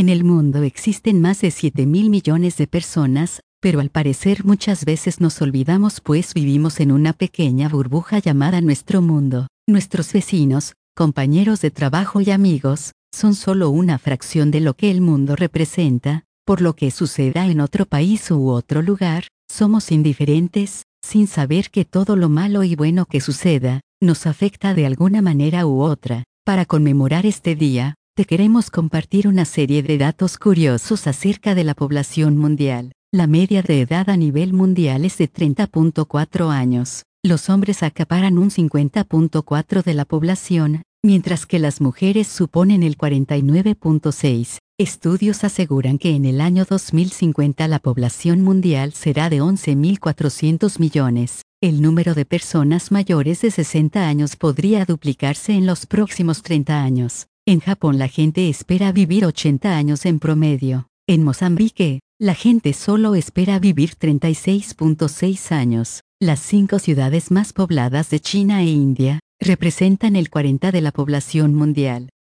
En el mundo existen más de 7.000 millones de personas, pero al parecer muchas veces nos olvidamos pues vivimos en una pequeña burbuja llamada nuestro mundo. Nuestros vecinos, compañeros de trabajo y amigos, son solo una fracción de lo que el mundo representa. Por lo que suceda en otro país u otro lugar, somos indiferentes, sin saber que todo lo malo y bueno que suceda, nos afecta de alguna manera u otra. Para conmemorar este día, te queremos compartir una serie de datos curiosos acerca de la población mundial. La media de edad a nivel mundial es de 30.4 años. Los hombres acaparan un 50.4 de la población, mientras que las mujeres suponen el 49.6. Estudios aseguran que en el año 2050 la población mundial será de 11.400 millones. El número de personas mayores de 60 años podría duplicarse en los próximos 30 años. En Japón la gente espera vivir 80 años en promedio. En Mozambique, la gente solo espera vivir 36.6 años. Las 5 ciudades más pobladas de China e India representan el 40% de la población mundial.